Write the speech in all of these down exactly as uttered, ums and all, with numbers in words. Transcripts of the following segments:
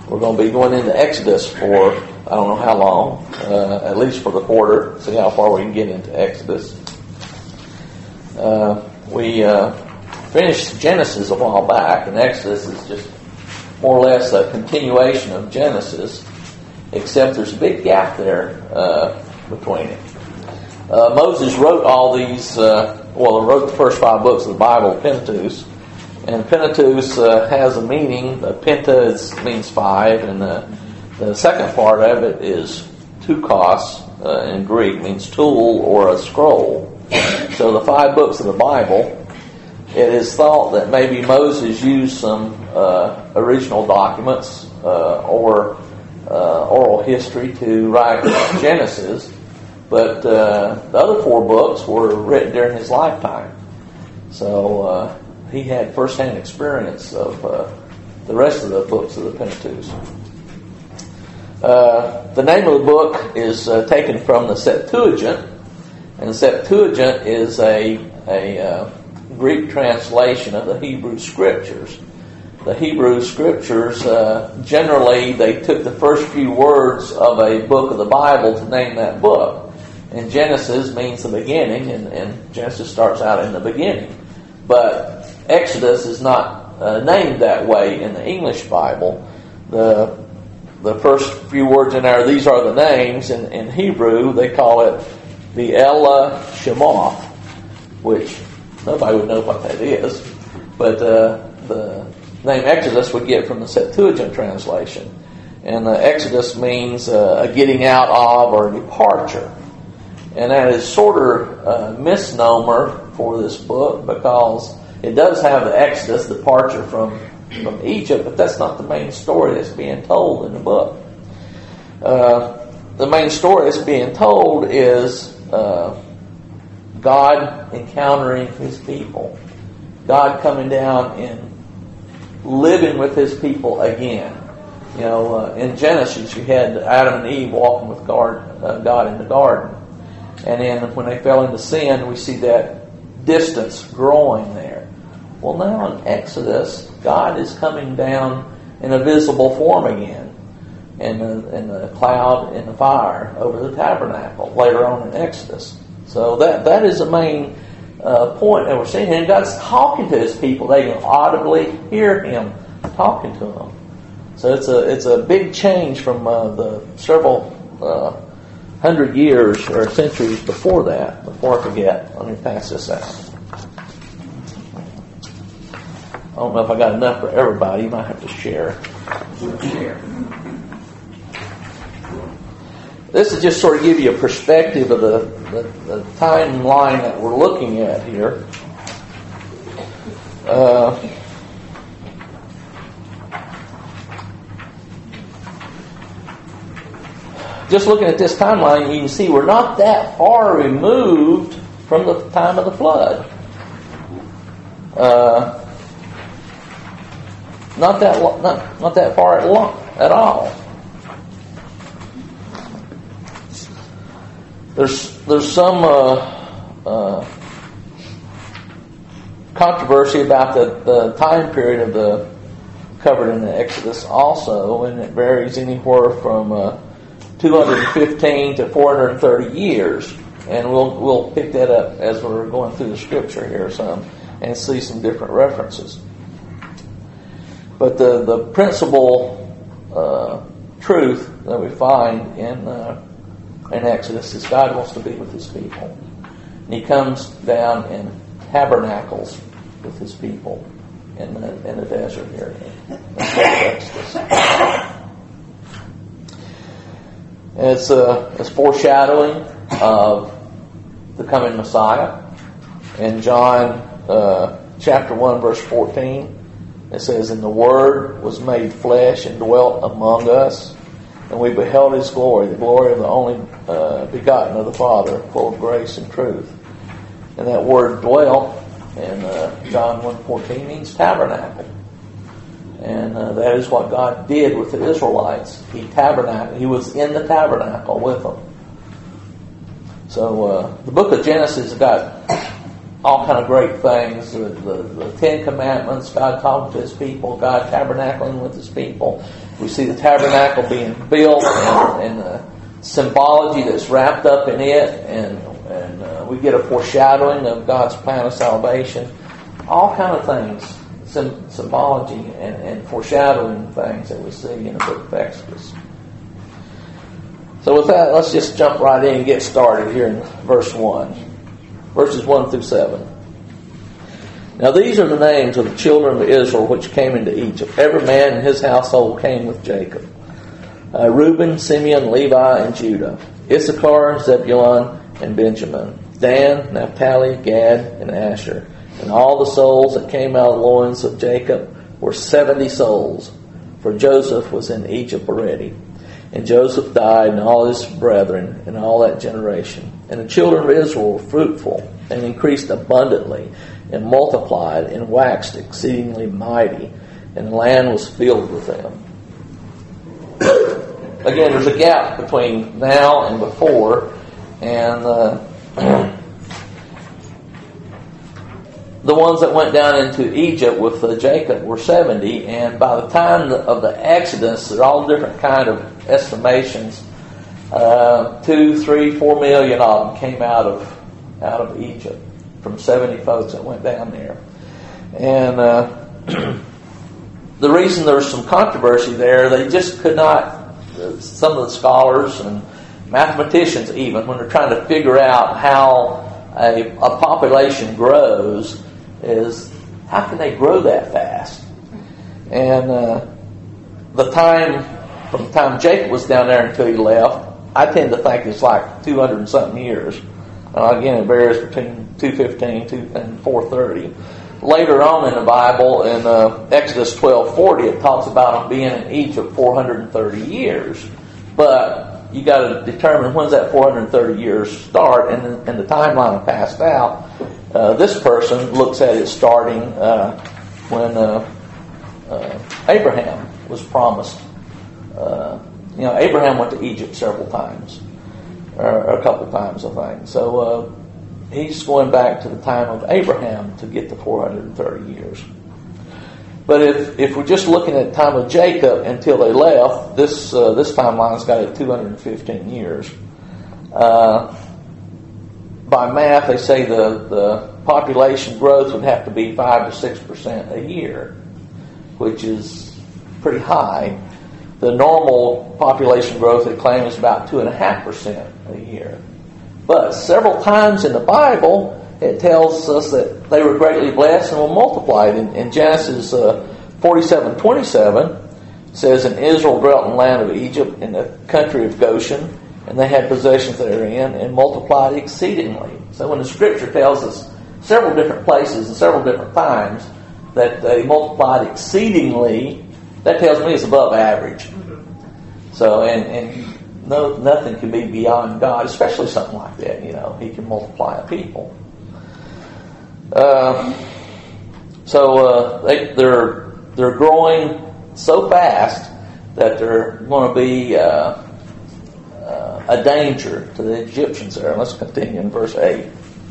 We're going to be going into Exodus for, I don't know how long, uh, at least for the quarter. See how far we can get into Exodus. Uh, we uh, finished Genesis a while back, and Exodus is just more or less a continuation of Genesis, except there's a big gap there uh, between it. Uh, Moses wrote all these, uh, well, he wrote the first five books of the Bible, Pentateuch. And Pentateuch uh, has a meaning. Uh, Penta is, means five, and the, the second part of it is tukos uh, in Greek, means tool or a scroll. So the five books of the Bible, it is thought that maybe Moses used some uh, original documents uh, or uh, oral history to write Genesis, but uh, the other four books were written during his lifetime. So uh, he had first-hand experience of uh, the rest of the books of the Pentateuch. Uh, the name of the book is uh, taken from the Septuagint, and the Septuagint is a, a uh, Greek translation of the Hebrew Scriptures. The Hebrew Scriptures, uh, generally, they took the first few words of a book of the Bible to name that book. And Genesis means the beginning, and, and Genesis starts out in the beginning. But Exodus is not uh, named that way in the English Bible. The the first few words in there, these are the names. In, in Hebrew, they call it the Ella Shemoth, which nobody would know what that is. But uh, the name Exodus would get from the Septuagint translation. And uh, Exodus means uh, a getting out of or a departure. And that is sort of a misnomer for this book, because it does have the Exodus, departure from, from Egypt, but that's not the main story that's being told in the book. Uh, the main story that's being told is uh, God encountering His people. God coming down and living with His people again. You know, uh, in Genesis, you had Adam and Eve walking with God, uh, God in the garden. And then when they fell into sin, we see that distance growing there. Well, now in Exodus, God is coming down in a visible form again, in the, in the cloud and the fire over the tabernacle later on in Exodus. So that that is the main uh, point that we're seeing. And God's talking to His people. They can audibly hear Him talking to them. So it's a it's a big change from uh, the several uh, hundred years or centuries before that. Before I forget, let me pass this out. I don't know if I got enough for everybody. You might have to share. Share. This is just sort of give you a perspective of the, the, the timeline that we're looking at here. Uh, just looking at this timeline, you can see we're not that far removed from the time of the flood. Uh, Not that not, not that far at, long, at all. There's there's some uh, uh, controversy about the, the time period of the covered in the Exodus also, and it varies anywhere from uh, two hundred fifteen to four hundred thirty years, and we'll we'll pick that up as we're going through the scripture here some and see some different references. But the, the principal uh, truth that we find in uh, in Exodus is God wants to be with His people. And He comes down and tabernacles with His people in the, in the desert here. Exodus. It's a it's foreshadowing of the coming Messiah. In John uh, chapter one, verse fourteen. It says, "And the Word was made flesh and dwelt among us, and we beheld His glory, the glory of the only uh, begotten of the Father, full of grace and truth." And that word "dwelt" in uh, John one fourteen means tabernacle. And uh, that is what God did with the Israelites. He tabernacled. He was in the tabernacle with them. So uh, the book of Genesis has got all kind of great things. The, the, the Ten Commandments, God talking to His people, God tabernacling with His people. we see the tabernacle being built and, and the symbology that's wrapped up in it, and and uh, we get a foreshadowing of God's plan of salvation. All kind of things, sim- symbology and, and foreshadowing things that we see in the book of Exodus. So with that, let's just jump right in and get started here in verse one. Verses one through seven. Now these are the names of the children of Israel which came into Egypt. Every man in his household came with Jacob. Uh, Reuben, Simeon, Levi, and Judah. Issachar, Zebulun, and Benjamin. Dan, Naphtali, Gad, and Asher. And all the souls that came out of the loins of Jacob were seventy souls, for Joseph was in Egypt already. And Joseph died, and all his brethren, and all that generation. And the children of Israel were fruitful, and increased abundantly, and multiplied, and waxed exceedingly mighty, and the land was filled with them. Again, there's a gap between now and before, and uh, the ones that went down into Egypt with uh, Jacob were seventy, and by the time of the Exodus, there are all different kind of estimations. Uh, two, three, four million of them came out of out of Egypt from seventy folks that went down there, and uh, the reason there was some controversy there, they just could not. Some of the scholars and mathematicians, even when they're trying to figure out how a, a population grows, is how can they grow that fast? And uh, the time from the time Jacob was down there until he left, I tend to think it's like two hundred and something years. Uh, again, it varies between two fifteen and four thirty. Later on in the Bible, in uh, Exodus twelve forty, it talks about them being in Egypt four hundred thirty years. But you got to determine when's that four hundred thirty years start, and, and the timeline passed out. Uh, this person looks at it starting uh, when uh, uh, Abraham was promised. Uh, you know, Abraham went to Egypt several times, or a couple times, I think. So. Uh, He's going back to the time of Abraham to get to four hundred thirty years. But if if we're just looking at the time of Jacob until they left, this uh, this timeline's got it two hundred fifteen years. Uh, by math, they say the, the population growth would have to be five to six percent a year, which is pretty high. The normal population growth, they claim, is about two and a half percent a year. But several times in the Bible, it tells us that they were greatly blessed and were multiplied. In, in Genesis uh, forty-seven twenty-seven, it says, "And Israel dwelt in the land of Egypt, in the country of Goshen, and they had possessions therein, and multiplied exceedingly." So when the Scripture tells us several different places and several different times that they multiplied exceedingly, that tells me it's above average. So, and... and No, nothing can be beyond God, especially something like that. You know, He can multiply a people. Uh, so uh, they, they're they're growing so fast that they're going to be uh, uh, a danger to the Egyptians there. Let's continue in verse eight.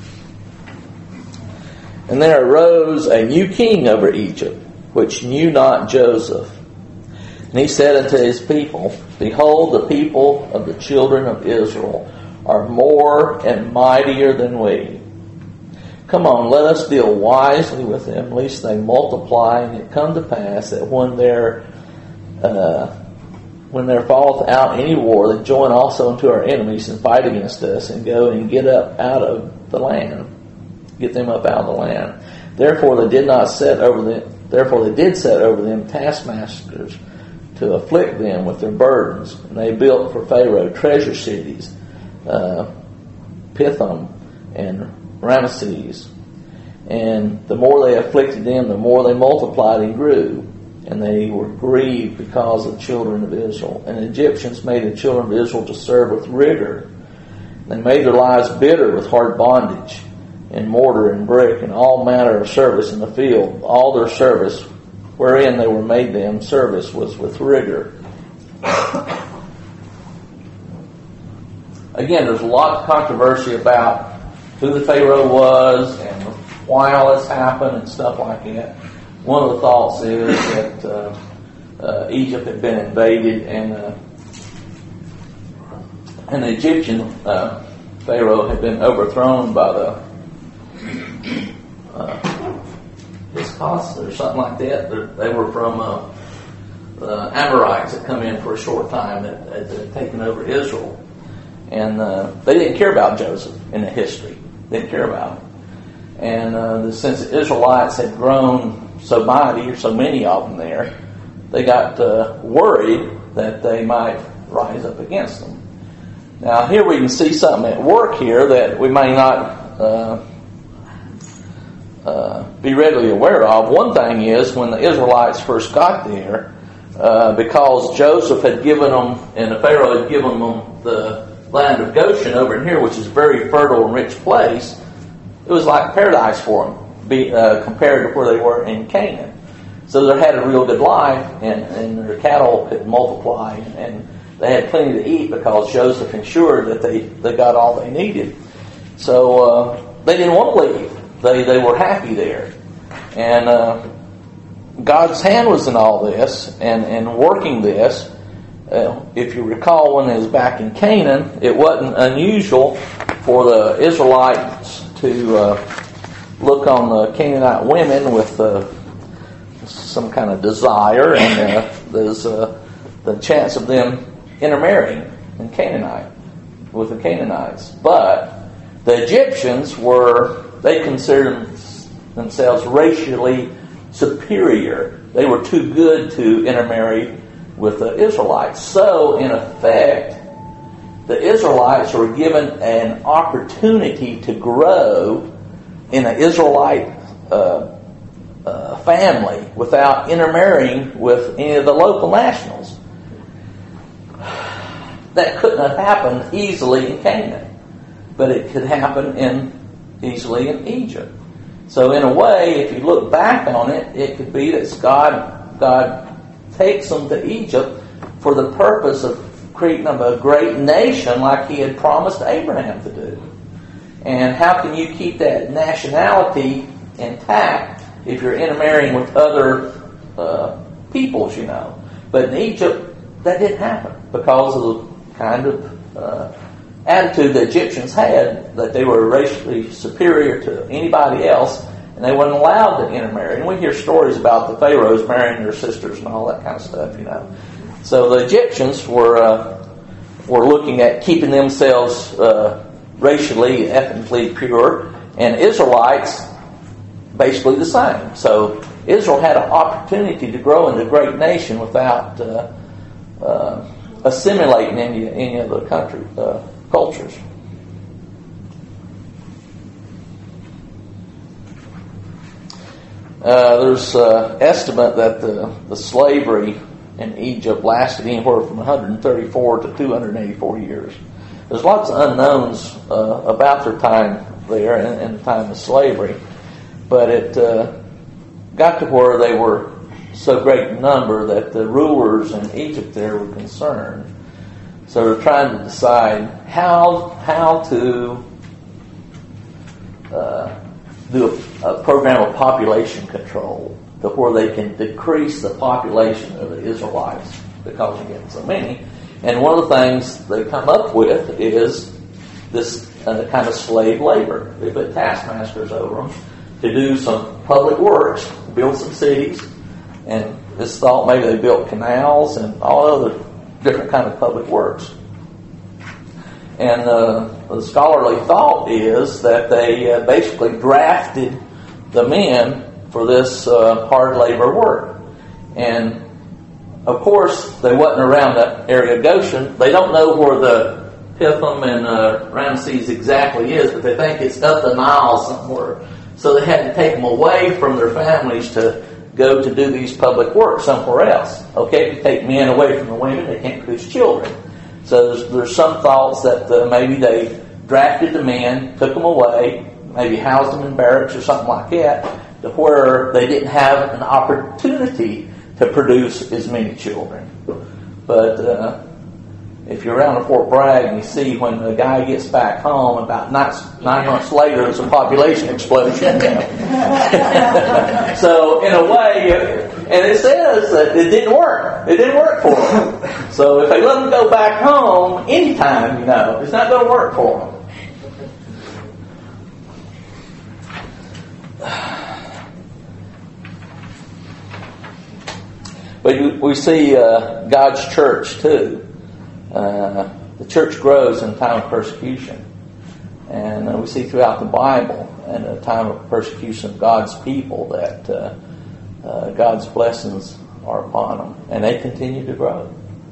"And there arose a new king over Egypt, which knew not Joseph. And he said unto his people, Behold, the people of the children of Israel are more and mightier than we. Come on, let us deal wisely with them, lest they multiply, and it come to pass that when there uh, when there falleth out any war, they join also unto our enemies and fight against us, and go and get up out of the land, get them up out of the land. Therefore they did not set over them. Therefore they did set over them taskmasters, to afflict them with their burdens. And they built for Pharaoh treasure cities, uh, Pithom and Ramesses. And the more they afflicted them, the more they multiplied and grew. And they were grieved because of the children of Israel. And the Egyptians made the children of Israel to serve with rigor. They made their lives bitter with hard bondage, and mortar and brick, and all manner of service in the field. All their service wherein they were made them service was with rigor." Again, there's a lot of controversy about who the Pharaoh was and why all this happened and stuff like that. One of the thoughts is that uh, uh, Egypt had been invaded, and uh, an Egyptian uh, Pharaoh had been overthrown by the uh, Hyksos or something like that. They're, they were from uh, the Amorites that come in for a short time that that had taken over Israel, and uh, they didn't care about Joseph in the history. They didn't care about him, and uh, since the Israelites had grown so mighty, or so many of them there, they got uh, worried that they might rise up against them. Now here we can see something at work here that we may not uh, uh, be readily aware of. One thing is, when the Israelites first got there, uh, because Joseph had given them, and the Pharaoh had given them the land of Goshen over in here, which is a very fertile and rich place, it was like paradise for them, be, uh, compared to where they were in Canaan. So they had a real good life, and, and their cattle could multiply, and they had plenty to eat because Joseph ensured that they, they got all they needed. So uh, they didn't want to leave. They they were happy there. And uh, God's hand was in all this and, and working this. Uh, if you recall, when it was back in Canaan, it wasn't unusual for the Israelites to uh, look on the Canaanite women with uh, some kind of desire, and uh, there's uh, the chance of them intermarrying in Canaanite with the Canaanites. But the Egyptians were, they considered themselves racially superior. They were too good to intermarry with the Israelites. So, in effect, the Israelites were given an opportunity to grow in an Israelite uh, uh, family without intermarrying with any of the local nationals. That couldn't have happened easily in Canaan, but it could happen in easily in Egypt. So in a way, if you look back on it, it could be that God, God takes them to Egypt for the purpose of creating them a great nation like He had promised Abraham to do. And how can you keep that nationality intact if you're intermarrying with other uh, peoples, you know? But in Egypt, that didn't happen because of the kind of uh, attitude the Egyptians had, that they were racially superior to anybody else, and they weren't allowed to intermarry. And we hear stories about the pharaohs marrying their sisters and all that kind of stuff, you know. So the Egyptians were uh, were looking at keeping themselves uh, racially, ethnically pure, and Israelites basically the same. So Israel had an opportunity to grow into a great nation without uh, uh, assimilating any any of the country uh, cultures. Uh, there's uh, estimate that the, the slavery in Egypt lasted anywhere from one hundred thirty-four to two hundred eighty-four years. There's lots of unknowns uh, about their time there and, and the time of slavery, but it uh, got to where they were so great in number that the rulers in Egypt there were concerned. So they're trying to decide how how to uh, do a, a program of population control to where they can decrease the population of the Israelites because you're getting so many. And one of the things they come up with is this uh, kind of slave labor. They put taskmasters over them to do some public works, build some cities, and it's thought maybe they built canals and all other different kind of public works. And uh, the scholarly thought is that they uh, basically drafted the men for this uh, hard labor work. And of course, they wasn't around that area of Goshen. They don't know where the Pithom and uh, Ramses exactly is, but they think it's up the Nile somewhere. So they had to take them away from their families to go to do these public work somewhere else. Okay, if you take men away from the women, they can't produce children. So there's, there's some thoughts that uh, maybe they drafted the men, took them away, maybe housed them in barracks or something like that, to where they didn't have an opportunity to produce as many children. But uh, if you're around Fort Bragg and you see when the guy gets back home, about nine, nine months later, there's a population explosion. So in a way, And it says that it didn't work. It didn't work for them. So if they let them go back home anytime, you know, it's not going to work for them. But we see uh, God's church too. Uh, the church grows in time of persecution. And uh, we see throughout the Bible, in a time of persecution of God's people, that uh, uh, God's blessings are upon them. And they continue to grow.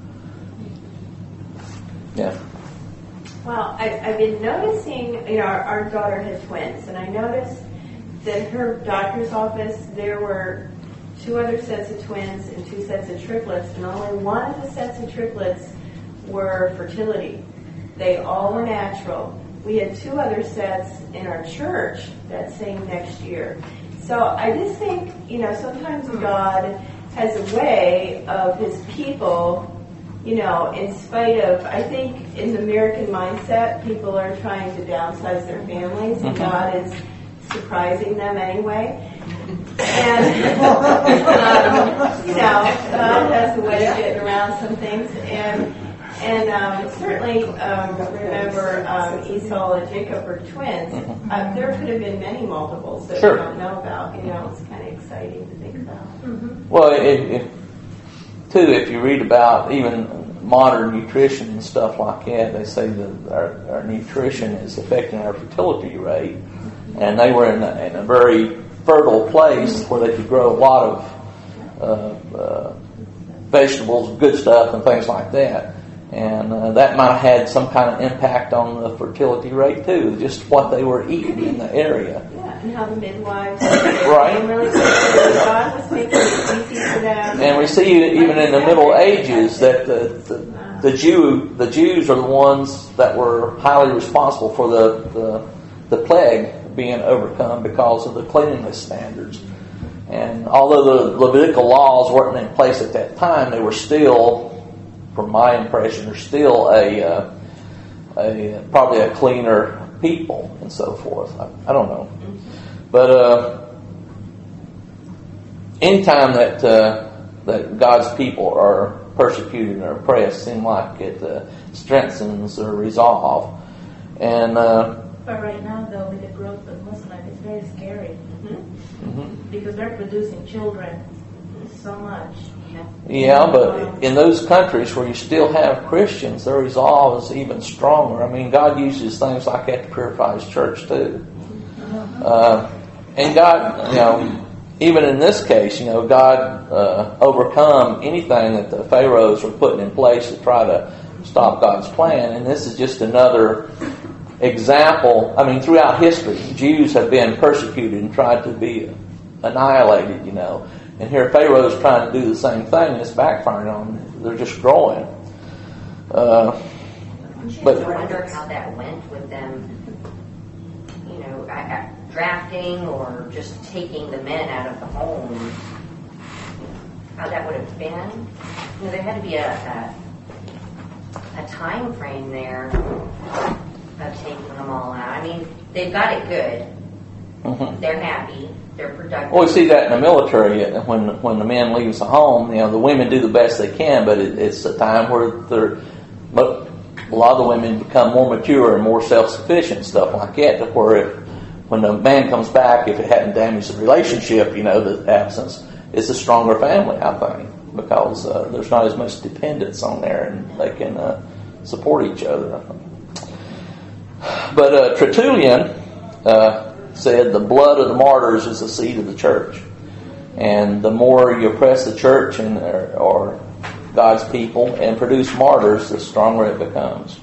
Yeah. Well, I, I've been noticing, you know, our, our daughter had twins, and I noticed that in her doctor's office there were two other sets of twins and two sets of triplets, and only one of the sets of triplets were fertility. They all were natural. We had two other sets in our church that same next year. So I just think, you know, sometimes God has a way of His people, you know, in spite of, I think in the American mindset, people are trying to downsize their families, and God is surprising them anyway. And, um, you know, God has a way of getting around some things. And and um, certainly um, remember um, Esau and Jacob were twins. Uh, there could have been many multiples that Sure. we don't know about. You know, it's kind of exciting to think about. Mm-hmm. Well, if, if, too, if you read about even modern nutrition and stuff like that, they say that our, our nutrition is affecting our fertility rate. And they were in a, in a very fertile place where they could grow a lot of uh, uh, vegetables, good stuff, and things like that. And uh, that might have had some kind of impact on the fertility rate too, just what they were eating in the area. Yeah, and how the midwives right. really God was making it easy for them. And we see even in the Middle Ages that the, the, the Jew the Jews are the ones that were highly responsible for the, the the plague being overcome because of the cleanliness standards. And although the Levitical laws weren't in place at that time, they were still, from my impression, are still a, uh, a probably a cleaner people and so forth. I, I don't know, but uh, anytime that uh, that God's people are persecuted and oppressed, it seems like it uh, strengthens their resolve. And uh, but right now, though, with the growth of Muslims, it's very scary mm-hmm. Mm-hmm. because they're producing children so much. Yeah, but in those countries where you still have Christians, their resolve is even stronger. I mean, God uses things like that to purify His church too. Uh, and God, you know, even in this case, you know, God uh, overcome anything that the Pharaohs were putting in place to try to stop God's plan. And this is just another example. I mean, throughout history, Jews have been persecuted and tried to be annihilated, you know. And here Pharaoh's trying to do the same thing, and it's backfiring on them. They're just growing. Uh, but I wonder how that went with them, you know, drafting or just taking the men out of the home. How that would have been. You know, there had to be a, a, a time frame there of taking them all out. I mean, they've got it good. Mm-hmm. They're happy. They're productive. Well, we see that in the military. When when the men leaves the home, you know, the women do the best they can, but it, it's a time where they're, but a lot of the women become more mature and more self-sufficient and stuff like that, to where if, when the man comes back, if it hadn't damaged the relationship, you know, the absence, it's a stronger family, I think, because uh, there's not as much dependence on there, and they can uh, support each other. But uh, Tertullian uh, said the blood of the martyrs is the seed of the church. And the more you oppress the church and or, or God's people and produce martyrs, the stronger it becomes.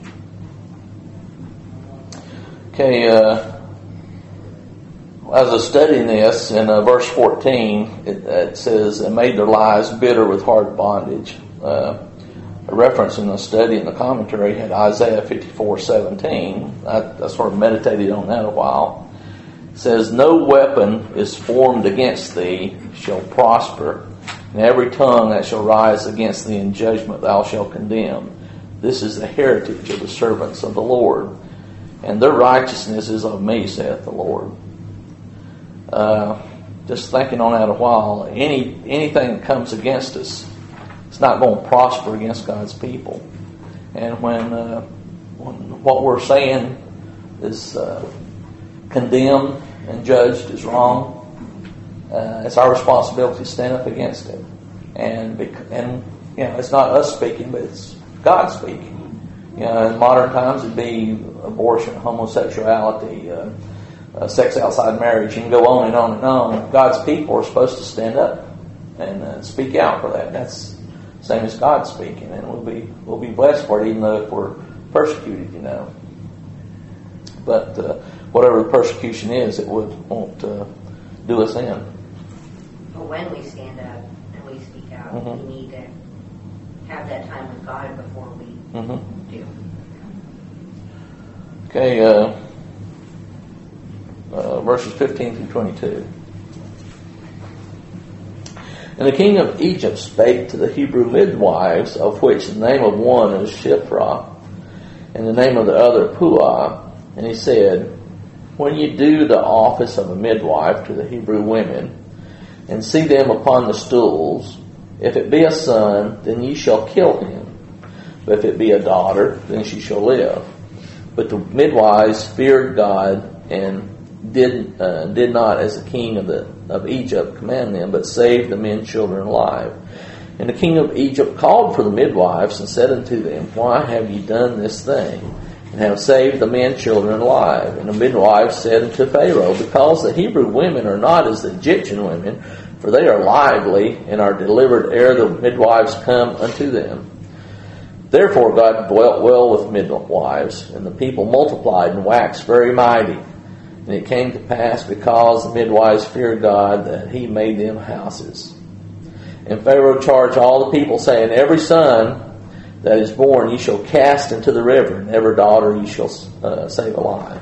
Okay, uh, as I was studying this, in uh, verse fourteen, it, it says, "And made their lives bitter with hard bondage." Uh, a reference in the study in the commentary had Isaiah fifty-four seventeen. I, I sort of meditated on that a while. Says, "No weapon is formed against thee shall prosper, and every tongue that shall rise against thee in judgment thou shalt condemn. This is the heritage of the servants of the Lord, and their righteousness is of me, saith the Lord." Uh, just thinking on that a while, any anything that comes against us, it's not going to prosper against God's people. And when, uh, when what we're saying is uh, condemned and judged as wrong, uh, it's our responsibility to stand up against it. And bec- and you know, it's not us speaking, but it's God speaking. You know, in modern times, it'd be abortion, homosexuality, uh, uh, sex outside marriage. You can go on and on and on. God's people are supposed to stand up and uh, speak out for that. That's the same as God speaking, and we'll be we'll be blessed for it, even though if we're persecuted, you know. But uh, whatever the persecution is, it would, won't uh, do us in. But when we stand up and we speak out, mm-hmm. we need to have that time with God before we mm-hmm. do. Okay, uh, uh, verses fifteen through twenty-two. And the king of Egypt spake to the Hebrew midwives, of which the name of one is Shiphrah, and the name of the other Puah. And he said, when you do the office of a midwife to the Hebrew women, and see them upon the stools, if it be a son, then ye shall kill him. But if it be a daughter, then she shall live. But the midwives feared God, and did uh, did not, as the king of the of Egypt, command them, but saved the men children alive. And the king of Egypt called for the midwives, and said unto them, why have ye done this thing, and have saved the men children alive? And the midwives said unto Pharaoh, because the Hebrew women are not as the Egyptian women, for they are lively, and are delivered ere the midwives come unto them. Therefore God dwelt well with midwives, and the people multiplied and waxed very mighty. And it came to pass, because the midwives feared God, that he made them houses. And Pharaoh charged all the people, saying, every son that is born ye shall cast into the river, and every daughter ye shall uh, save alive.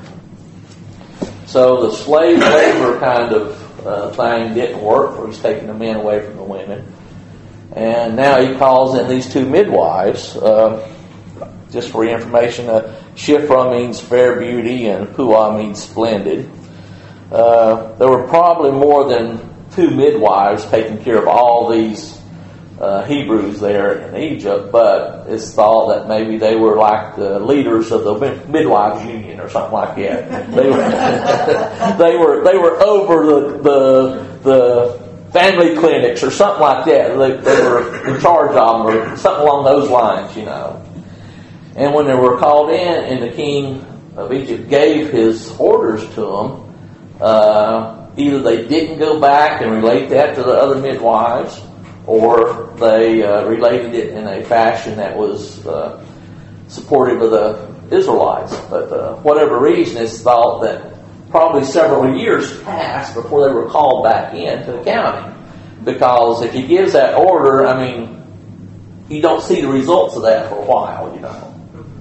So the slave labor kind of uh, thing didn't work, for he's taking the men away from the women. And now he calls in these two midwives. Uh, just for your information, uh, Shiphrah means fair beauty, and Puah means splendid. Uh, there were probably more than two midwives taking care of all these uh, Hebrews there in Egypt, but it's thought that maybe they were like the leaders of the midwives union or something like that. They were they were they were over the the the family clinics or something like that. They, they were in charge of them or something along those lines, you know. And when they were called in, and the king of Egypt gave his orders to them, uh, either they didn't go back and relate that to the other midwives, or they uh, related it in a fashion that was uh, supportive of the Israelites. But uh, whatever reason, it's thought that probably several years passed before they were called back in to the county. Because if he gives that order, I mean, you don't see the results of that for a while, you know.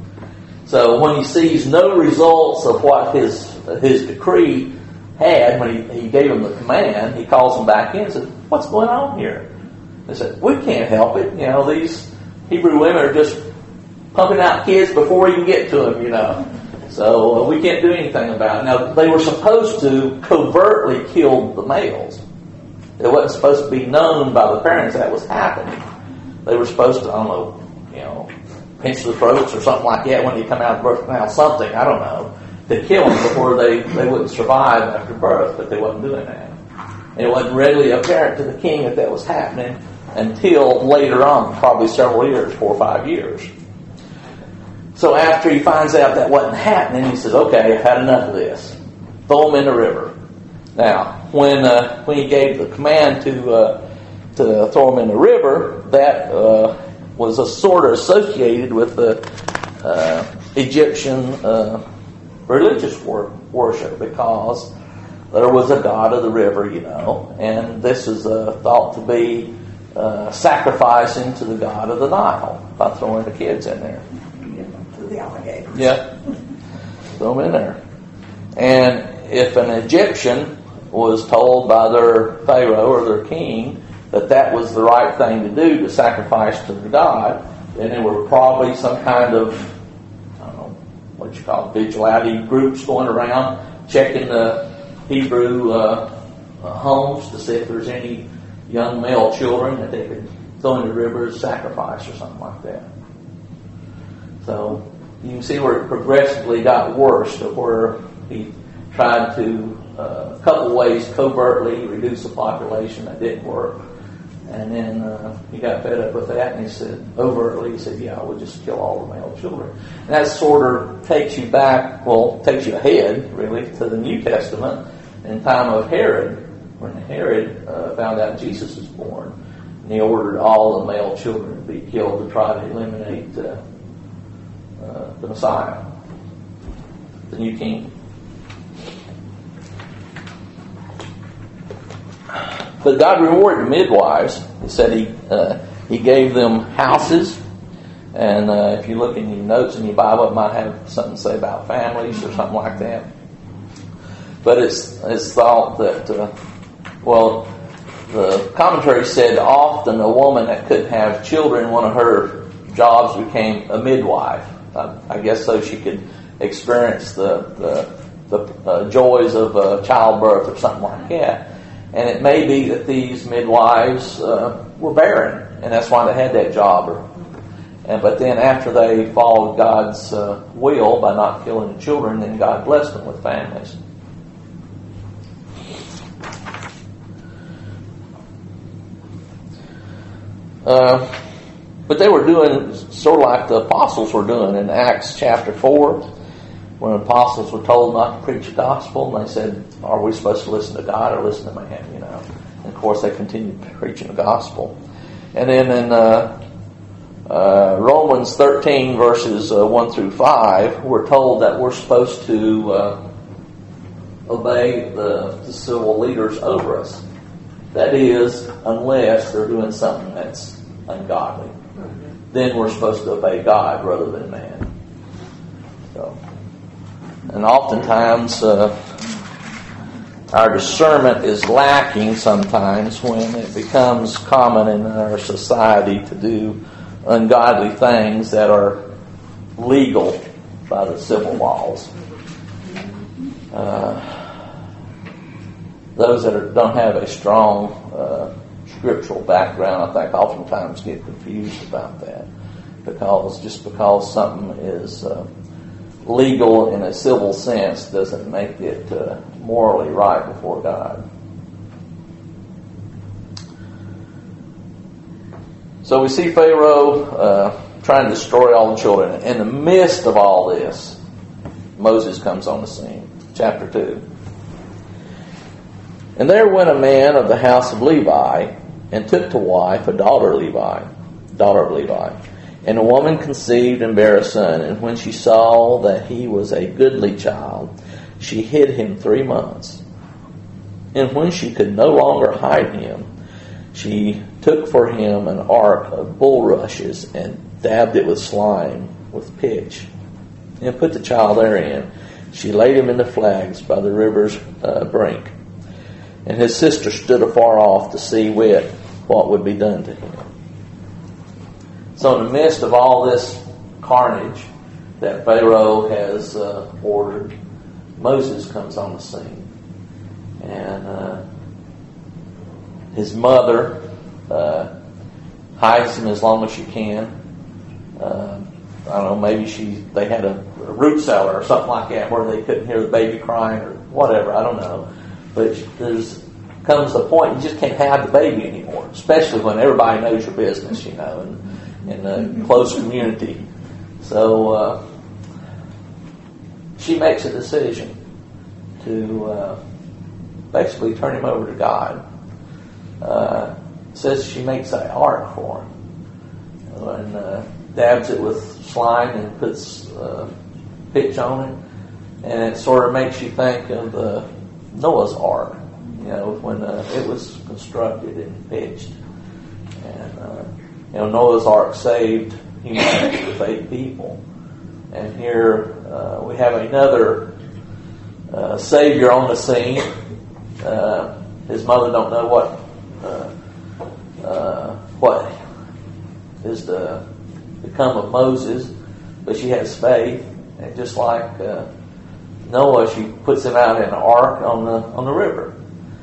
So when he sees no results of what his his decree had, when he, he gave them the command, he calls them back in and says, what's going on here? They said, we can't help it. You know, these Hebrew women are just pumping out kids before we even get to them, you know. So uh, we can't do anything about it. Now, they were supposed to covertly kill the males. It wasn't supposed to be known by the parents that was happening. They were supposed to, I don't know, you know, pinch the throats or something like that when they come out of birth canal, something, I don't know, to kill them before they, they wouldn't survive after birth, but they wasn't doing that. And it wasn't readily apparent to the king that that was happening until later on, probably several years, four or five years. So after he finds out that wasn't happening, he says, okay, I've had enough of this. Throw them in the river. Now, when uh, when he gave the command to uh, to throw them in the river, that uh, was a sort of associated with the uh, Egyptian uh, religious wor- worship, because there was a god of the river, you know, and this is uh, thought to be uh, sacrificing to the god of the Nile by throwing the kids in there. The alligators. Yeah, throw them in there. And if an Egyptian was told by their pharaoh or their king that that was the right thing to do, to sacrifice to their god, then there were probably some kind of, I don't know, what you call it, vigilante groups going around checking the Hebrew uh, uh, homes to see if there's any young male children that they could throw in the river as sacrifice or something like that. So you can see where it progressively got worse, to where he tried to, uh, a couple ways, covertly reduce the population. That didn't work. And then uh, he got fed up with that, and he said, overtly, he said, yeah, we'll just kill all the male children. And that sort of takes you back, well, takes you ahead, really, to the New Testament in time of Herod, when Herod uh, found out Jesus was born. And he ordered all the male children to be killed to try to eliminate uh, uh, the Messiah, the new king. But God rewarded the midwives. He said he uh, he gave them houses. And uh, if you look in your notes in your Bible, it might have something to say about families or something like that. But it's, it's thought that, uh, well, the commentary said often a woman that couldn't have children, one of her jobs became a midwife. I, I guess so she could experience the, the, the uh, joys of uh, childbirth or something like that. And it may be that these midwives uh, were barren, and that's why they had that job. Or, and but then after they followed God's uh, will by not killing the children, then God blessed them with families. Uh, but they were doing sort of like the apostles were doing in Acts chapter four, when the apostles were told not to preach the gospel, and they said, are we supposed to listen to God or listen to man? You know, and of course they continued preaching the gospel. And then in uh, uh, Romans thirteen verses uh, one through five, we're told that we're supposed to uh, obey the, the civil leaders over us. That is, unless they're doing something that's ungodly. Then we're supposed to obey God rather than man. So. And oftentimes, uh, our discernment is lacking sometimes when it becomes common in our society to do ungodly things that are legal by the civil laws. Uh, those that are, don't have a strong uh, scriptural background, I think, oftentimes get confused about that, because just because something is Uh, legal in a civil sense doesn't make it uh, morally right before God. So we see Pharaoh uh, trying to destroy all the children. In the midst of all this, Moses comes on the scene. Chapter two. And there went a man of the house of Levi, and took to wife a daughter of Levi, daughter of Levi. And a woman conceived and bare a son, and when she saw that he was a goodly child, she hid him three months. And when she could no longer hide him, she took for him an ark of bulrushes and dabbed it with slime, with pitch, and put the child therein. She laid him in the flags by the river's uh, brink. And his sister stood afar off to see wit what would be done to him. So in the midst of all this carnage that Pharaoh has uh, ordered, Moses comes on the scene. And uh, his mother uh, hides him as long as she can. Uh, I don't know, maybe she they had a, a root cellar or something like that where they couldn't hear the baby crying or whatever, I don't know. But there's comes a point you just can't hide the baby anymore, especially when everybody knows your business, you know, and in a close community. So uh, she makes a decision to uh, basically turn him over to God. Uh, says she makes an ark for him and uh, dabs it with slime and puts uh, pitch on it, and it sort of makes you think of uh, Noah's ark, you know, when uh, it was constructed and pitched. And uh, you know, Noah's Ark saved humanity with eight people. And here uh, we have another uh, Savior on the scene. Uh, his mother don't know what uh, uh, what is to become of Moses, but she has faith. And just like uh, Noah, she puts him out in an ark on the on the river.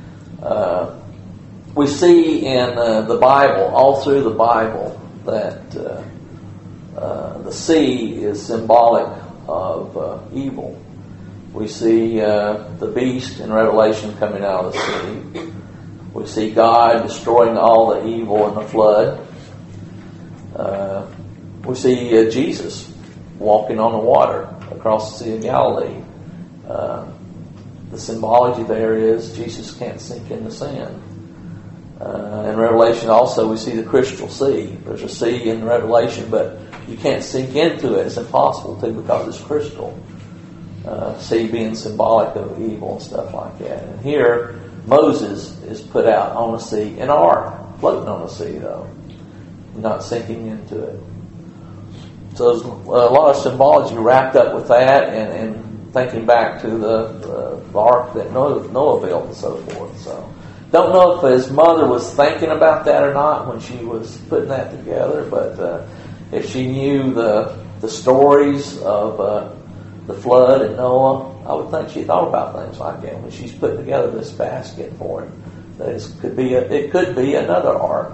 Uh, we see in uh, the Bible, all through the Bible, that uh, uh, the sea is symbolic of uh, evil. We see uh, the beast in Revelation coming out of the sea. We see God destroying all the evil in the flood. Uh, we see uh, Jesus walking on the water across the Sea of Galilee. Uh, the symbology there is Jesus can't sink into sin. Uh, in Revelation also we see the crystal sea. There's a sea in Revelation, but you can't sink into it. It's impossible to because it's crystal. Uh, sea being symbolic of evil and stuff like that. And here, Moses is put out on the sea in an ark, floating on the sea though, not sinking into it. So there's a lot of symbology wrapped up with that, and, and thinking back to the, the, the ark that Noah, Noah built and so forth. So don't know if his mother was thinking about that or not when she was putting that together, but uh, if she knew the the stories of uh, the flood and Noah, I would think she thought about things like that when she's putting together this basket for him. That it could be a, it could be another ark,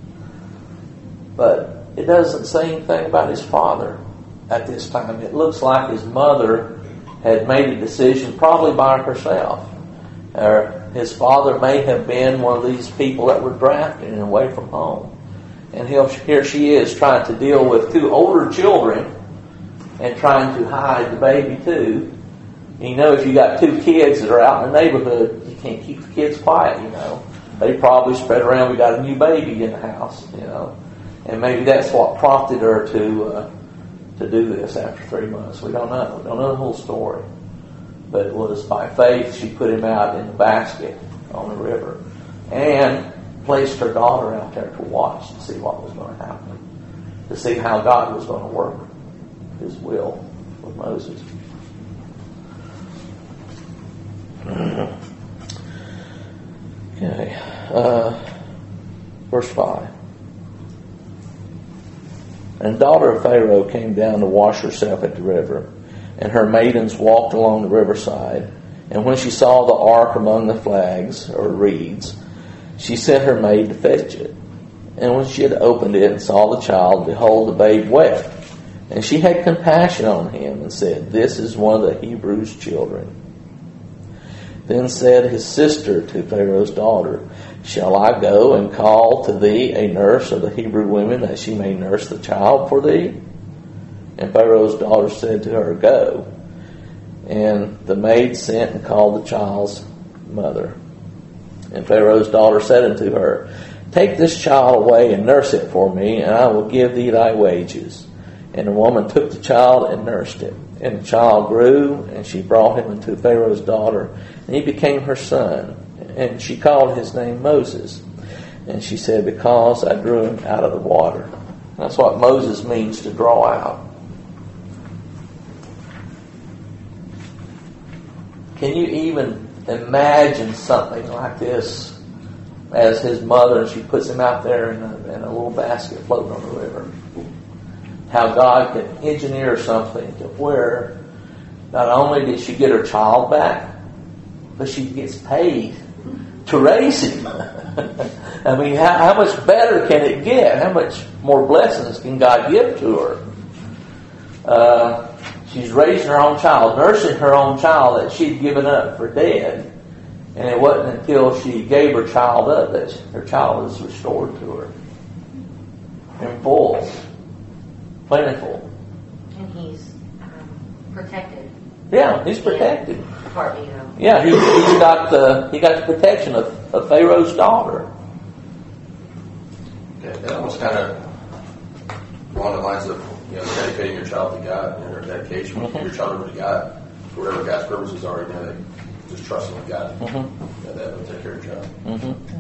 but it doesn't say anything about his father at this time. It looks like his mother had made a decision, probably by herself. Or his father may have been one of these people that were drafted and away from home, and here she is trying to deal with two older children and trying to hide the baby too. And you know, if you got two kids that are out in the neighborhood, you can't keep the kids quiet, you know. They probably spread around, we got a new baby in the house, you know. And maybe that's what prompted her to uh, to do this after three months. We don't know. We don't know the whole story. But it was by faith she put him out in the basket on the river and placed her daughter out there to watch to see what was going to happen, to see how God was going to work His will with Moses. Okay, uh, verse five. And the daughter of Pharaoh came down to wash herself at the river, and her maidens walked along the riverside. And when she saw the ark among the flags, or reeds, she sent her maid to fetch it. And when she had opened it and saw the child, behold, the babe wept. And she had compassion on him, and said, This is one of the Hebrews' children. Then said his sister to Pharaoh's daughter, Shall I go and call to thee a nurse of the Hebrew women, that she may nurse the child for thee? And Pharaoh's daughter said to her, Go. And the maid sent and called the child's mother. And Pharaoh's daughter said unto her, Take this child away and nurse it for me, and I will give thee thy wages. And the woman took the child and nursed it. And the child grew, and she brought him unto Pharaoh's daughter, and he became her son. And she called his name Moses. And she said, Because I drew him out of the water. That's what Moses means, to draw out. Can you even imagine something like this as his mother, and she puts him out there in a, in a little basket floating on the river? How God can engineer something to where not only did she get her child back, but she gets paid to raise him. I mean, how, how much better can it get? How much more blessings can God give to her? Uh, she's raising her own child, nursing her own child that she'd given up for dead. And it wasn't until she gave her child up that her child was restored to her in full, plentiful. And he's um, protected. Yeah, he's protected. Part, you know. Yeah, he, he's got the he got the protection of, of Pharaoh's daughter. Yeah, that almost kind of along the lines of, you know, dedicating your child to God, and your dedication, mm-hmm. your child over to God, for whatever God's purposes are, you know, they just trusting in God. Mm-hmm. And that will take care of your child. Mm-hmm.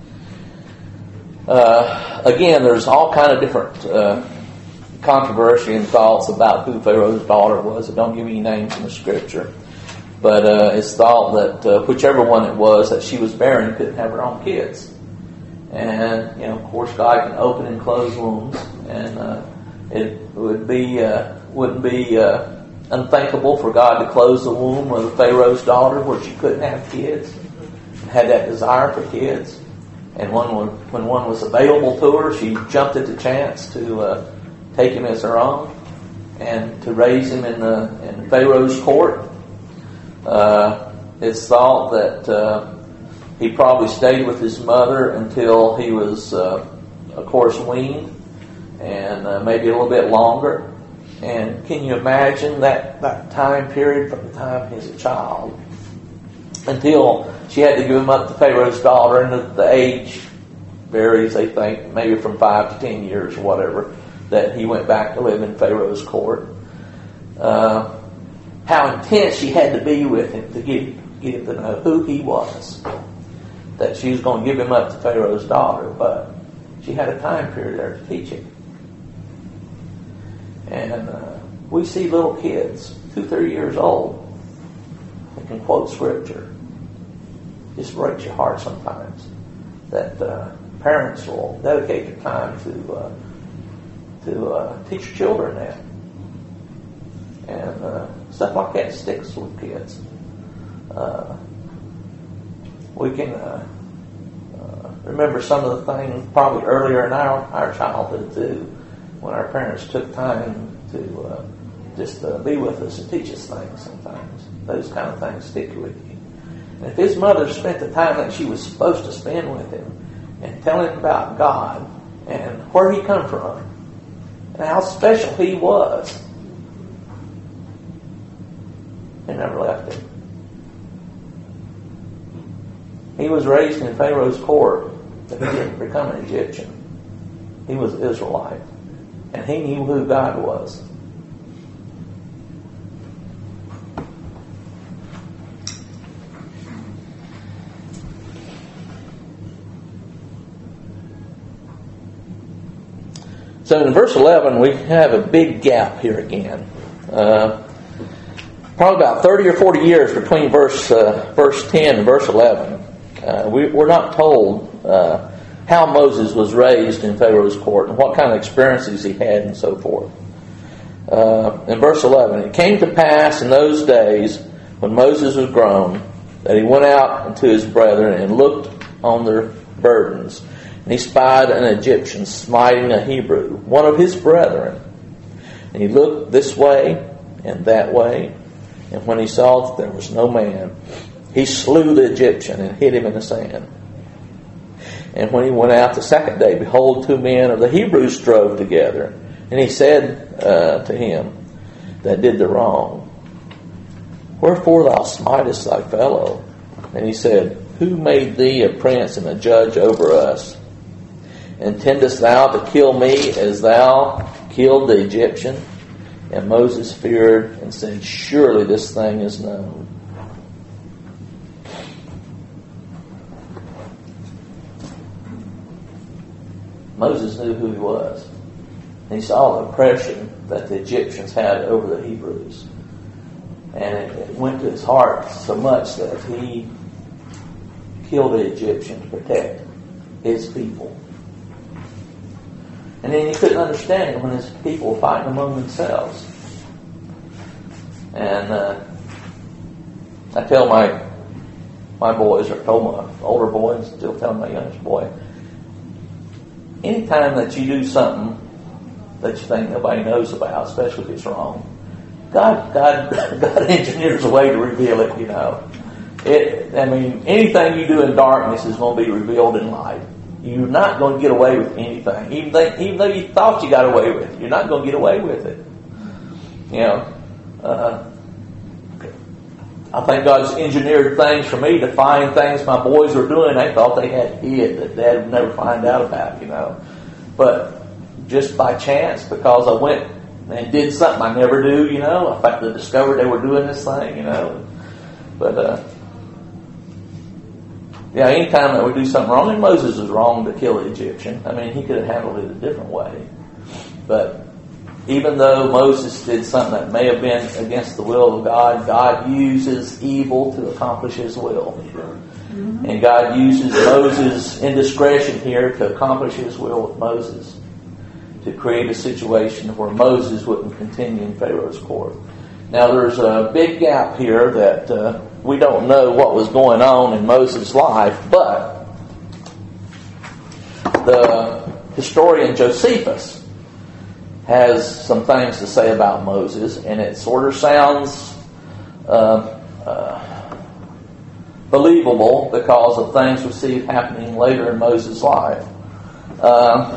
Uh, again, there's all kind of different uh, controversy and thoughts about who Pharaoh's daughter was. It don't give any names in the scripture. But uh, it's thought that uh, whichever one it was, that she was barren, couldn't have her own kids. And, you know, of course, God can open and close wombs. And uh, it would be, uh, wouldn't be uh, unthinkable for God to close the womb of Pharaoh's daughter where she couldn't have kids. had that desire for kids. And one, when one was available to her, she jumped at the chance to uh, take him as her own and to raise him in the in Pharaoh's court. Uh, it's thought that uh, he probably stayed with his mother until he was, uh, of course, weaned, and uh, maybe a little bit longer. And can you imagine that, that time period from the time he was a child until she had to give him up to Pharaoh's daughter, and the, the age varies, they think, maybe from five to ten years or whatever, that he went back to live in Pharaoh's court. Uh, how intense she had to be with him to get, get him to know who he was, that she was going to give him up to Pharaoh's daughter, but she had a time period there to teach him. And uh, we see little kids, two, three years old, that can quote Scripture. Just breaks your heart sometimes that uh, parents will dedicate their time to uh, to uh, teach children that. And uh, stuff like that sticks with kids. Uh, we can uh, uh, remember some of the things probably earlier in our, our childhood too, when our parents took time to uh, just uh, be with us and teach us things sometimes. Those kind of things stick with you. And if his mother spent the time that she was supposed to spend with him and tell him about God and where he come from and how special he was, he never left him. He was raised in Pharaoh's court, but he didn't become an Egyptian. He was an Israelite. And he knew who God was. So in verse eleven, we have a big gap here again. Uh, probably about thirty or forty years between verse uh, verse ten and verse eleven. Uh, we, we're not told uh, how Moses was raised in Pharaoh's court and what kind of experiences he had and so forth. Uh, in verse eleven, it came to pass in those days when Moses was grown that he went out unto his brethren and looked on their burdens. And he spied an Egyptian smiting a Hebrew, one of his brethren. And he looked this way and that way, and when he saw that there was no man, he slew the Egyptian and hid him in the sand. And when he went out the second day, behold, two men of the Hebrews strove together. And he said uh, to him that did the wrong, Wherefore thou smitest thy fellow? And he said, Who made thee a prince and a judge over us? Intendest thou to kill me as thou killed the Egyptian? And Moses feared and said, Surely this thing is known. Moses knew who he was. He saw the oppression that the Egyptians had over the Hebrews. And it, it went to his heart so much that he killed the Egyptian to protect his people. And then he couldn't understand it when his people were fighting among themselves. And uh, I tell my my boys, or told my older boy, and still tell my youngest boy, anytime that you do something that you think nobody knows about, especially if it's wrong, God, God, God engineers a way to reveal it. You know, it. I mean, anything you do in darkness is going to be revealed in light. You're not going to get away with anything, even though, even though you thought you got away with it. You're not going to get away with it. You know, uh, I think God's engineered things for me to find things my boys were doing they thought they had hid that Dad would never find out about. You know, but just by chance, because I went and did something I never do. You know, in fact, I discovered they were doing this thing. You know, but. Uh, Yeah, anytime that we do something wrong, and Moses was wrong to kill the Egyptian. I mean, he could have handled it a different way. But even though Moses did something that may have been against the will of God, God uses evil to accomplish His will. Mm-hmm. And God uses Moses' indiscretion here to accomplish His will with Moses, to create a situation where Moses wouldn't continue in Pharaoh's court. Now, there's a big gap here that uh, we don't know what was going on in Moses' life, but the historian Josephus has some things to say about Moses, and it sort of sounds uh, uh, believable because of things we see happening later in Moses' life. Uh,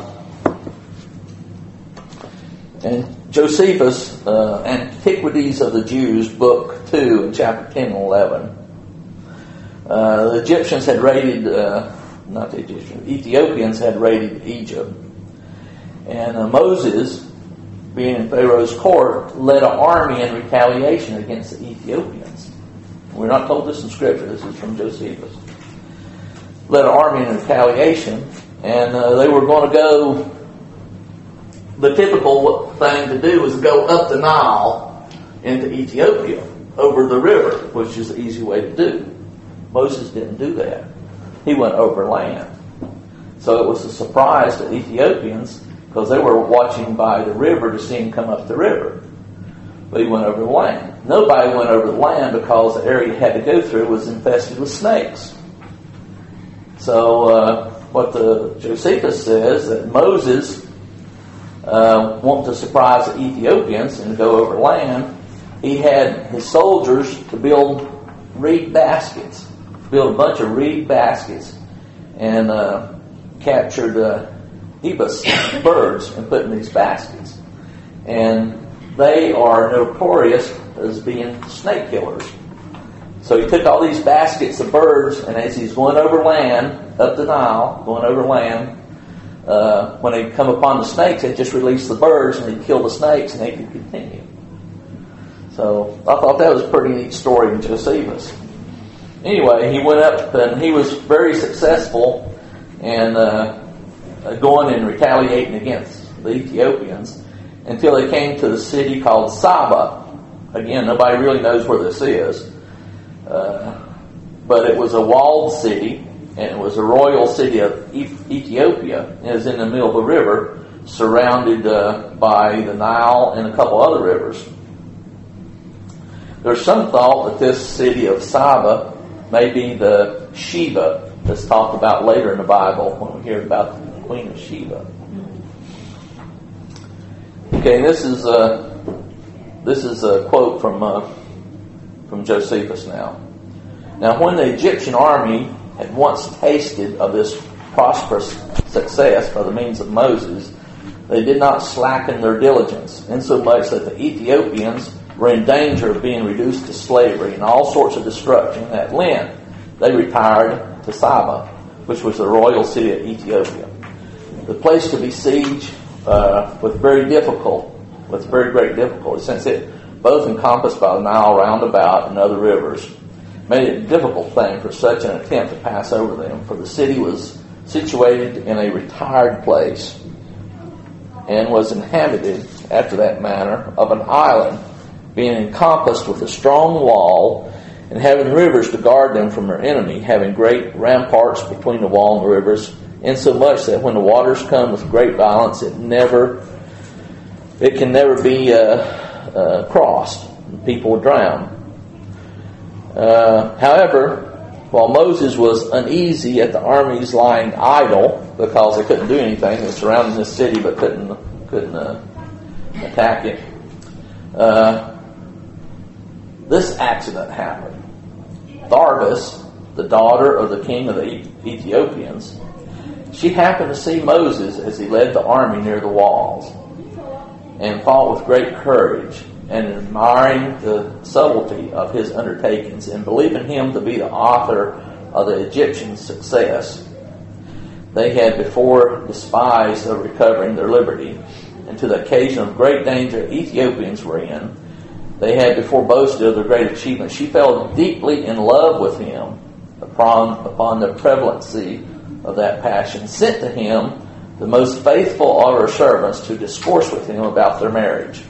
and Josephus, uh, Antiquities of the Jews, Book two, in chapter ten and eleven. Uh, the Egyptians had raided, uh, not the Egyptians, Ethiopians had raided Egypt. And uh, Moses, being in Pharaoh's court, led an army in retaliation against the Ethiopians. We're not told this in Scripture, this is from Josephus. Led an army in retaliation, and uh, they were going to go. The typical thing to do was go up the Nile into Ethiopia, over the river, which is the easy way to do. Moses didn't do that. He went over land. So it was a surprise to the Ethiopians because they were watching by the river to see him come up the river. But he went over the land. Nobody went over the land because the area he had to go through was infested with snakes. So uh, what the Josephus says that Moses Uh, want to surprise the Ethiopians and go over land, he had his soldiers to build reed baskets, build a bunch of reed baskets, and uh, captured uh, ibis birds and put in these baskets. And they are notorious as being snake killers. So he took all these baskets of birds, and as he's going over land, up the Nile, going over land, Uh, when they come upon the snakes, they just release the birds and they kill the snakes and they can continue. So I thought that was a pretty neat story in Josephus. Anyway, he went up and he was very successful in uh, going and retaliating against the Ethiopians until they came to the city called Saba. Again, nobody really knows where this is. Uh, but it was a walled city. And it was a royal city of Ethiopia. It was in the middle of the river, surrounded uh, by the Nile and a couple other rivers. There's some thought that this city of Saba may be the Sheba that's talked about later in the Bible when we hear about the Queen of Sheba. Okay, this is a this is a quote from uh, from Josephus now. Now, when the Egyptian army had once tasted of this prosperous success by the means of Moses, they did not slacken their diligence, insomuch that the Ethiopians were in danger of being reduced to slavery and all sorts of destruction. At length, they retired to Saba, which was the royal city of Ethiopia. The place to besiege uh, was very difficult, with very great difficulty, since it both encompassed by the Nile roundabout and other rivers, made it a difficult thing for such an attempt to pass over them, for the city was situated in a retired place and was inhabited after that manner of an island, being encompassed with a strong wall and having rivers to guard them from their enemy, having great ramparts between the wall and the rivers, insomuch that when the waters come with great violence, it never, it can never be uh, uh, crossed. People would drown. Uh, however, while Moses was uneasy at the armies lying idle because they couldn't do anything, they were surrounding this city but couldn't couldn't uh, attack it, uh, this accident happened. Tharbis, the daughter of the king of the Ethiopians, she happened to see Moses as he led the army near the walls, and fought with great courage, and admiring the subtlety of his undertakings and believing him to be the author of the Egyptians' success. They had before despised of recovering their liberty, and to the occasion of great danger Ethiopians were in, they had before boasted of their great achievement. She fell deeply in love with him upon, upon the prevalency of that passion, sent to him the most faithful of her servants to discourse with him about their marriage.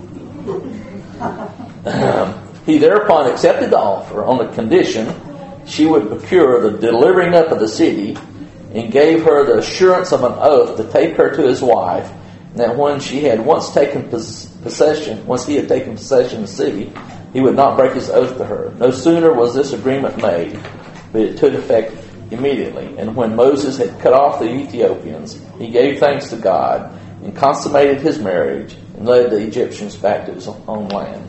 Um, he thereupon accepted the offer on the condition she would procure the delivering up of the city, and gave her the assurance of an oath to take her to his wife, and that when she had once taken possession, once he had taken possession of the city, he would not break his oath to her. No sooner was this agreement made, but it took effect immediately. And when Moses had cut off the Ethiopians, he gave thanks to God and consummated his marriage and led the Egyptians back to his own land.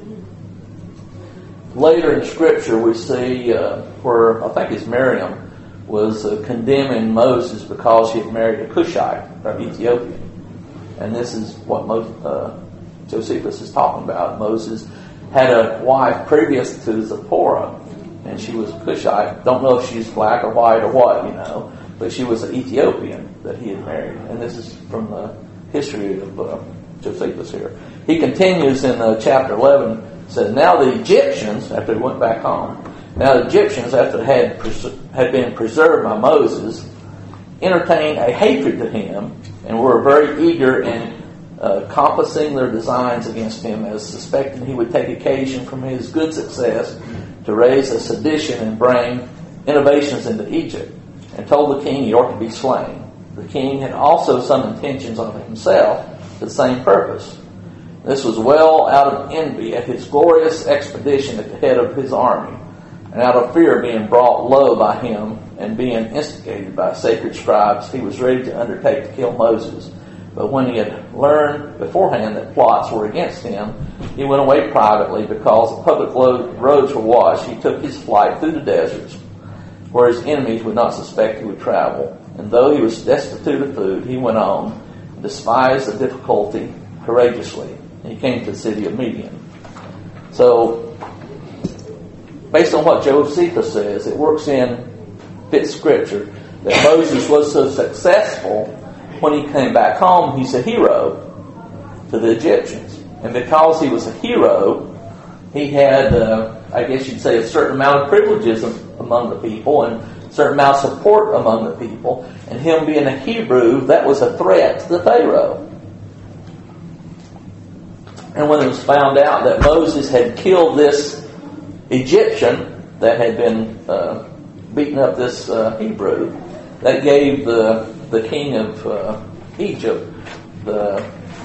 Later in Scripture, we see uh, where I think it's Miriam was uh, condemning Moses because she had married a Cushite, or Ethiopian. And this is what Mo, uh, Josephus is talking about. Moses had a wife previous to Zipporah, and she was a Cushite. Don't know if she's black or white or what, you know, but she was an Ethiopian that he had married. And this is from the history of uh, Josephus here. He continues in uh, chapter eleven, says, now the Egyptians, after he went back home, now the Egyptians, after they had, pres- had been preserved by Moses, entertained a hatred to him and were very eager in uh, compassing their designs against him, as suspecting he would take occasion from his good success to raise a sedition and bring innovations into Egypt, and told the king he ought to be slain. The king had also some intentions of himself to the same purpose. This was well out of envy at his glorious expedition at the head of his army, and out of fear of being brought low by him and being instigated by sacred scribes, he was ready to undertake to kill Moses. But when he had learned beforehand that plots were against him, he went away privately. Because the public roads were watched, he took his flight through the deserts, where his enemies would not suspect he would travel. And though he was destitute of food, he went on, and despised the difficulty courageously. And he came to the city of Midian. So, based on what Josephus says, it works in, fits Scripture, that Moses was so successful, when he came back home, he's a hero to the Egyptians. And because he was a hero, he had, uh, I guess you'd say, a certain amount of privileges among the people and a certain amount of support among the people. And him being a Hebrew, that was a threat to the Pharaoh. And when it was found out that Moses had killed this Egyptian that had been uh, beating up this uh, Hebrew, that gave the the king of uh, Egypt the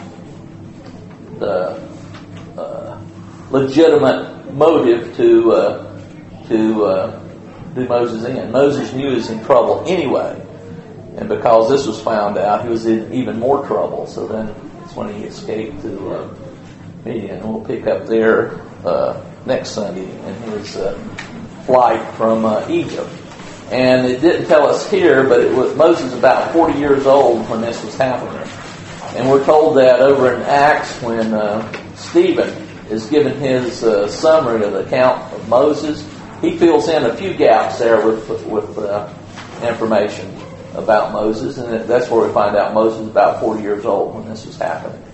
the uh, legitimate motive to uh, to uh, do Moses in. Moses knew he was in trouble anyway, and because this was found out, he was in even more trouble. So then that's when he escaped to uh, Midian. And we'll pick up there uh, next Sunday in his uh, flight from uh, Egypt. And it didn't tell us here, but it was Moses about forty years old when this was happening. And we're told that over in Acts when uh, Stephen is given his uh, summary of the account of Moses, he fills in a few gaps there with with uh, information about Moses, and that's where we find out Moses was about forty years old when this was happening.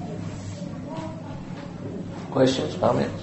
Questions, comments?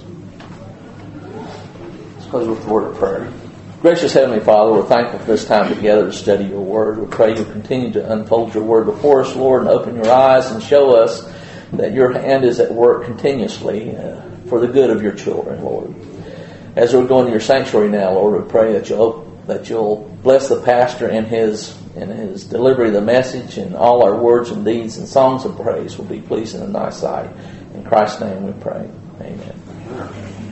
Let's close with the word of prayer. Gracious Heavenly Father, we're thankful for this time together to study your word. We pray you'll continue to unfold your word before us, Lord, and open your eyes and show us that your hand is at work continuously uh, for the good of your children, Lord. As we're going to your sanctuary now, Lord, we pray that you'll that you'll bless the pastor in his in his delivery of the message, and all our words and deeds and songs of praise will be pleasing in thy sight. In Christ's name we pray. Amen.